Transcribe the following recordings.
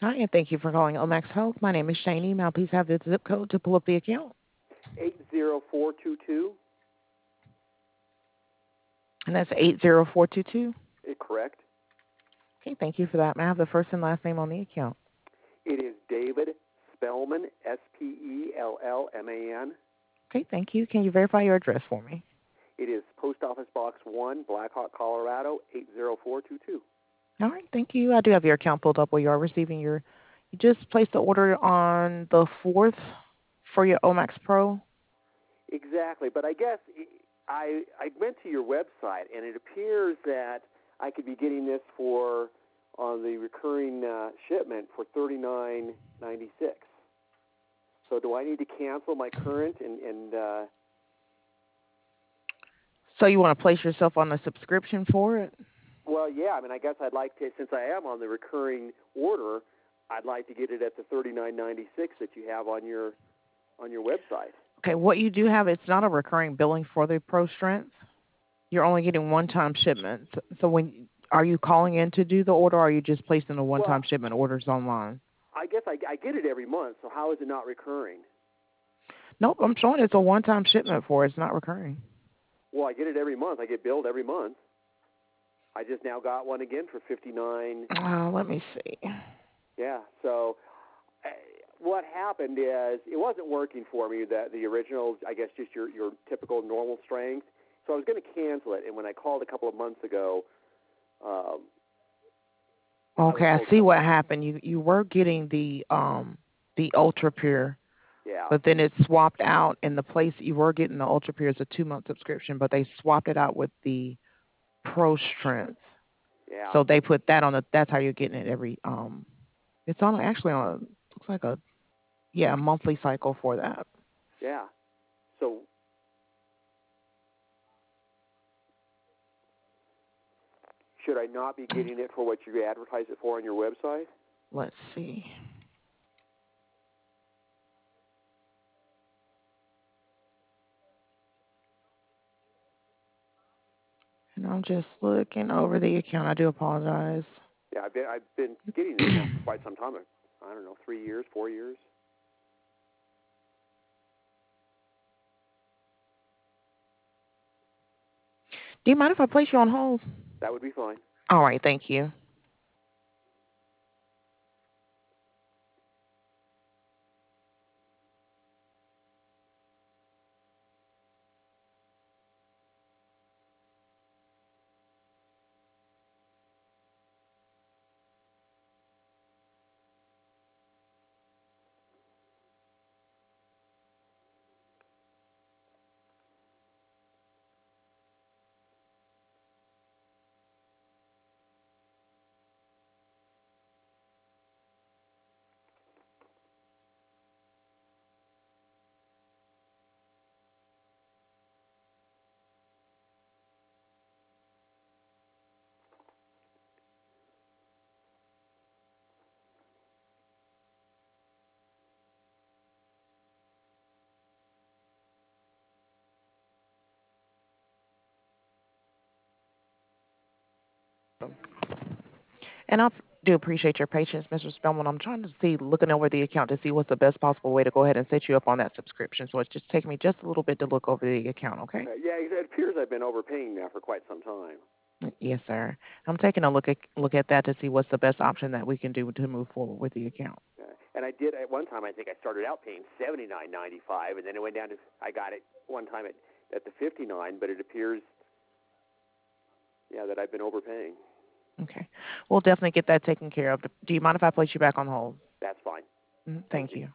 Hi, and thank you for calling Omax Health. My name is Shani. Now, please have the zip code to pull up the account. 80422. And that's 80422. Correct. Okay, thank you for that. May I have the first and last name on the account? It is David Spellman, Spellman. Okay, thank you. Can you verify your address for me? It is Post Office Box 1, Blackhawk, Colorado, 80422. All right, thank you. I do have your account pulled up where you are receiving your. You just placed the order on the 4th for your Omax Pro. Exactly, but I guess I went to your website, and it appears that I could be getting this for on the recurring shipment for $39.96. So do I need to cancel my current and So you want to place yourself on a subscription for it? well, yeah, I mean, I guess I'd like to, since I am on the recurring order, I'd like to get it at the $39.96 that you have on your website. Okay, what you do have, it's not a recurring billing for the Pro Strength. You're only getting one-time shipments. So when are you calling in to do the order, or are you just placing the one-time Well, shipment orders online? I guess I get it every month, so how is it not recurring? Nope, I'm showing it's a one-time shipment for it. It's not recurring. Well, I get it every month. I get billed every month. I just now got one again for 59. Let me see. Yeah, so uh, what happened is it wasn't working for me, the original, I guess just your typical normal strength. So I was going to cancel it, and when I called a couple of months ago, um, I was Okay, I told see something. what happened. You were getting the Ultra Pure, Yeah, but then it swapped out in the place you were getting the Ultra Pure as a 2-month subscription, but they swapped it out with the Pro Strength. yeah, So they put that on the. That's how you're getting it every. It's on actually on. Looks like a monthly cycle for that. yeah. So should I not be getting it for what you advertise it for on your website? Let's see. And I'm just looking over the account. I do apologize. Yeah, I've been getting this now for quite some time. I don't know, 3 years, 4 years. Do you mind if I place you on hold? That would be fine. All right, thank you. And I do appreciate your patience, Mr. Spellman. I'm trying to see, looking over the account to see what's the best possible way to go ahead and set you up on that subscription. So it's just taking me just a little bit to look over the account, okay? Yeah, it appears I've been overpaying now for quite some time. Yes, sir. I'm taking a look at that to see what's the best option that we can do to move forward with the account. And I did at one time. I think I started out paying $79.95, and then it went down to I got it one time at the 59. But it appears, yeah, that I've been overpaying. Okay. We'll definitely get that taken care of. Do you mind if I place you back on hold? That's fine. Thank you.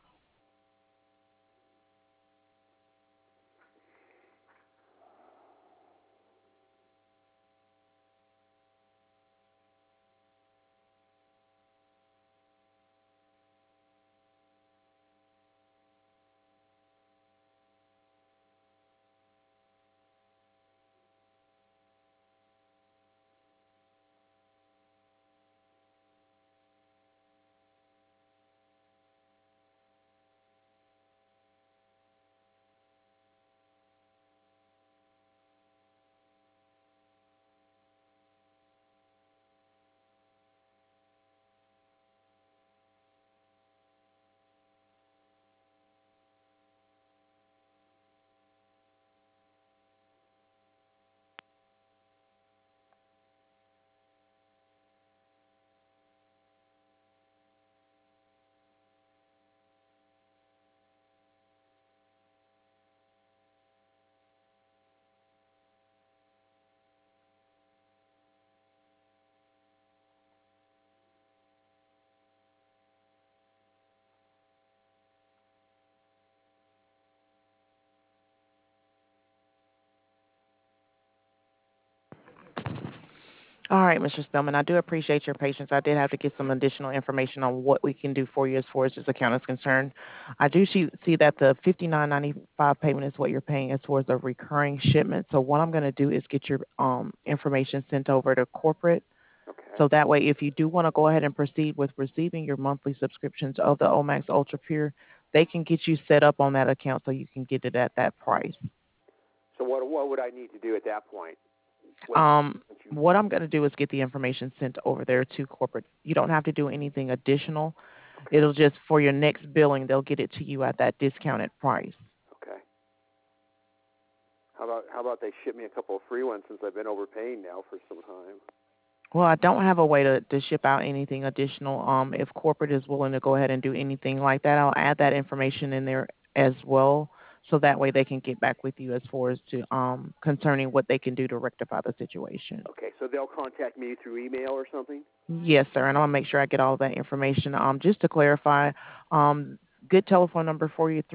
All right, Mr. Spellman, I do appreciate your patience. I did have to get some additional information on what we can do for you as far as this account is concerned. I do see that the $59.95 payment is what you're paying as far as a recurring shipment. So what I'm going to do is get your information sent over to corporate. Okay. So that way, if you do want to go ahead and proceed with receiving your monthly subscriptions of the Omax Ultra Pure, they can get you set up on that account so you can get it at that price. So what would I need to do at that point? Once, Um, once you, what I'm going to do is get the information sent over there to corporate. You don't have to do anything additional. okay. It'll just for your next billing, they'll get it to you at that discounted price. Okay. How about they ship me a couple of free ones since I've been overpaying now for some time? Well, I don't have a way to ship out anything additional. If corporate is willing to go ahead and do anything like that, I'll add that information in there as well, so that way they can get back with you as far as to concerning what they can do to rectify the situation. Okay, so they'll contact me through email or something? Yes, sir, and I'll make sure I get all that information. Just to clarify, um, good telephone number for you: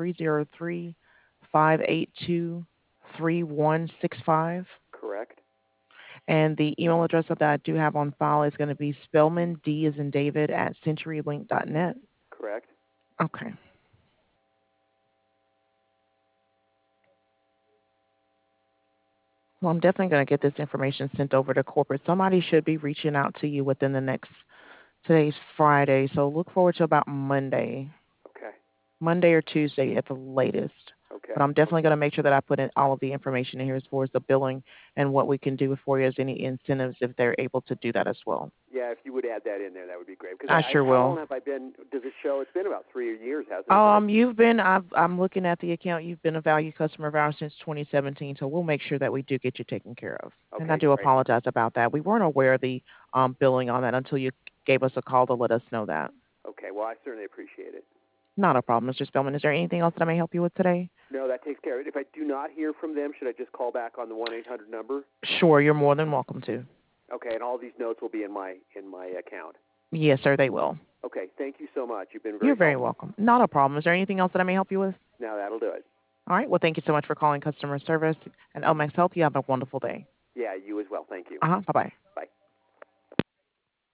303-582-3165. Correct. And the email address that I do have on file is going to be Spellman, D as in David, at CenturyLink.net. Correct. Okay. Well, I'm definitely going to get this information sent over to corporate. Somebody should be reaching out to you within the next, today's Friday, so look forward to about Okay. Monday or Tuesday at the latest. Okay. But I'm definitely going to make sure that I put in all of the information in here as far as the billing and what we can do for you as any incentives if they're able to do that as well. Yeah, if you would add that in there, that would be great. Because I sure how long will. have I been? Does it show? It's been about 3 years, hasn't it? I'm looking at the account. You've been a value customer of ours since 2017, so we'll make sure that we do get you taken care of. And I Okay, do great. apologize about that. We weren't aware of the billing on that until you gave us a call to let us know that. Okay, well, I certainly appreciate it. Not a problem, Mr. Spellman. Is there anything else that I may help you with today? No, that takes care of it. If I do not hear from them, should I just call back on the 1-800 number? Sure, you're more than welcome to. Okay, and all these notes will be in my account. Yes, sir, they will. Okay, thank you so much. You've been very You're very helpful. welcome. Not a problem. Is there anything else that I may help you with? Now that'll do it. All right. Well, thank you so much for calling customer service and Elmex Health. You have a wonderful day. Yeah, you as well. Thank you. Bye-bye.